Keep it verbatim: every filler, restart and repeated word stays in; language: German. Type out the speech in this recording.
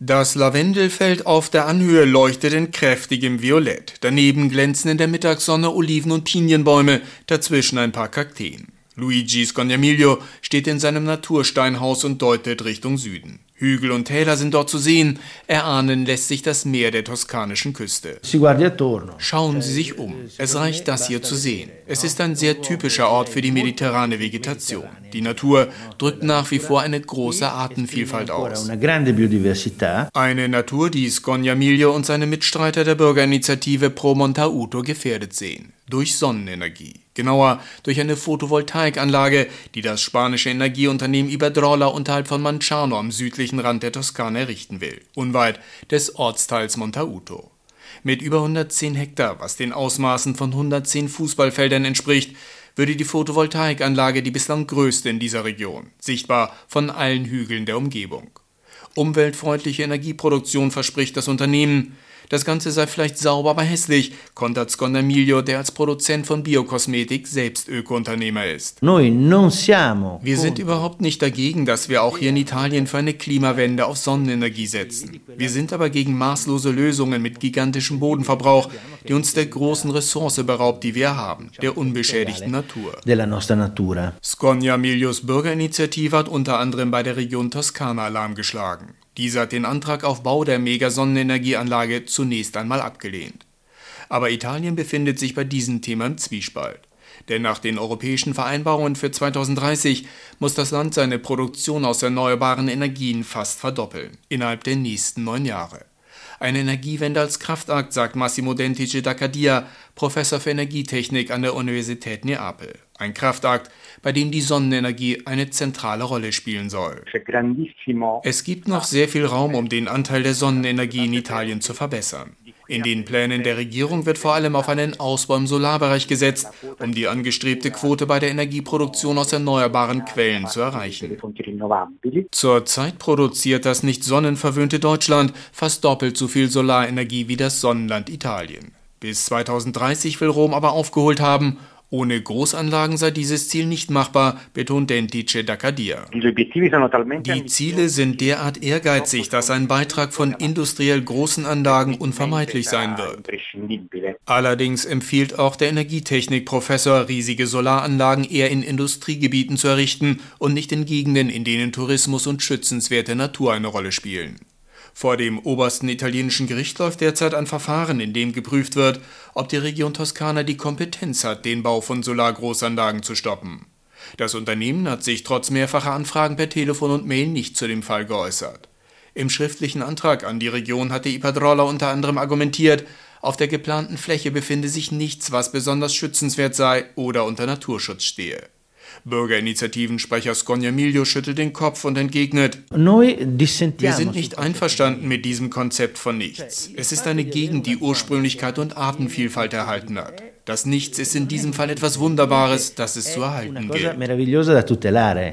Das Lavendelfeld auf der Anhöhe leuchtet in kräftigem Violett. Daneben glänzen in der Mittagssonne Oliven- und Pinienbäume, dazwischen ein paar Kakteen. Luigi Scognamiglio steht in seinem Natursteinhaus und deutet Richtung Süden. Hügel und Täler sind dort zu sehen, erahnen lässt sich das Meer der toskanischen Küste. Schauen Sie sich um, es reicht, das hier zu sehen. Es ist ein sehr typischer Ort für die mediterrane Vegetation. Die Natur drückt nach wie vor eine große Artenvielfalt aus. Eine Natur, die Scognamiglio und seine Mitstreiter der Bürgerinitiative Pro Montauto gefährdet sehen. Durch Sonnenenergie. Genauer durch eine Photovoltaikanlage, die das spanische Energieunternehmen Iberdrola unterhalb von Manciano am südlichen Rand der Toskana errichten will, unweit des Ortsteils Montauto. Mit über hundertzehn Hektar, was den Ausmaßen von hundertzehn Fußballfeldern entspricht, würde die Photovoltaikanlage die bislang größte in dieser Region, sichtbar von allen Hügeln der Umgebung. Umweltfreundliche Energieproduktion verspricht das Unternehmen. Das Ganze sei vielleicht sauber, aber hässlich, kontert Scognamiglio, der als Produzent von Biokosmetik selbst Öko-Unternehmer ist. Wir sind überhaupt nicht dagegen, dass wir auch hier in Italien für eine Klimawende auf Sonnenenergie setzen. Wir sind aber gegen maßlose Lösungen mit gigantischem Bodenverbrauch, die uns der großen Ressource beraubt, die wir haben, der unbeschädigten Natur. Scognamiglios Bürgerinitiative hat unter anderem bei der Region Toskana Alarm geschlagen. Diese hat den Antrag auf Bau der Megasonnenenergieanlage zunächst einmal abgelehnt. Aber Italien befindet sich bei diesem Thema im Zwiespalt. Denn nach den europäischen Vereinbarungen für zweitausenddreißig muss das Land seine Produktion aus erneuerbaren Energien fast verdoppeln, innerhalb der nächsten neun Jahre. Eine Energiewende als Kraftakt, sagt Massimo Dentice d'Accadia, Professor für Energietechnik an der Universität Neapel. Ein Kraftakt, bei dem die Sonnenenergie eine zentrale Rolle spielen soll. Es gibt noch sehr viel Raum, um den Anteil der Sonnenenergie in Italien zu verbessern. In den Plänen der Regierung wird vor allem auf einen Ausbau im Solarbereich gesetzt, um die angestrebte Quote bei der Energieproduktion aus erneuerbaren Quellen zu erreichen. Zurzeit produziert das nicht sonnenverwöhnte Deutschland fast doppelt so viel Solarenergie wie das Sonnenland Italien. Bis zweitausenddreißig will Rom aber aufgeholt haben. Ohne Großanlagen sei dieses Ziel nicht machbar, betont Dentice d'Accadia. Die Ziele sind derart ehrgeizig, dass ein Beitrag von industriell großen Anlagen unvermeidlich sein wird. Allerdings empfiehlt auch der Energietechnik-Professor, riesige Solaranlagen eher in Industriegebieten zu errichten und nicht in Gegenden, in denen Tourismus und schützenswerte Natur eine Rolle spielen. Vor dem obersten italienischen Gericht läuft derzeit ein Verfahren, in dem geprüft wird, ob die Region Toskana die Kompetenz hat, den Bau von Solargroßanlagen zu stoppen. Das Unternehmen hat sich trotz mehrfacher Anfragen per Telefon und Mail nicht zu dem Fall geäußert. Im schriftlichen Antrag an die Region hatte Iberdrola unter anderem argumentiert, auf der geplanten Fläche befinde sich nichts, was besonders schützenswert sei oder unter Naturschutz stehe. Bürgerinitiativensprecher Scognamiglio schüttelt den Kopf und entgegnet: Wir sind nicht einverstanden mit diesem Konzept von nichts. Es ist eine Gegend, die Ursprünglichkeit und Artenvielfalt erhalten hat. Das Nichts ist in diesem Fall etwas Wunderbares, das es zu erhalten gilt.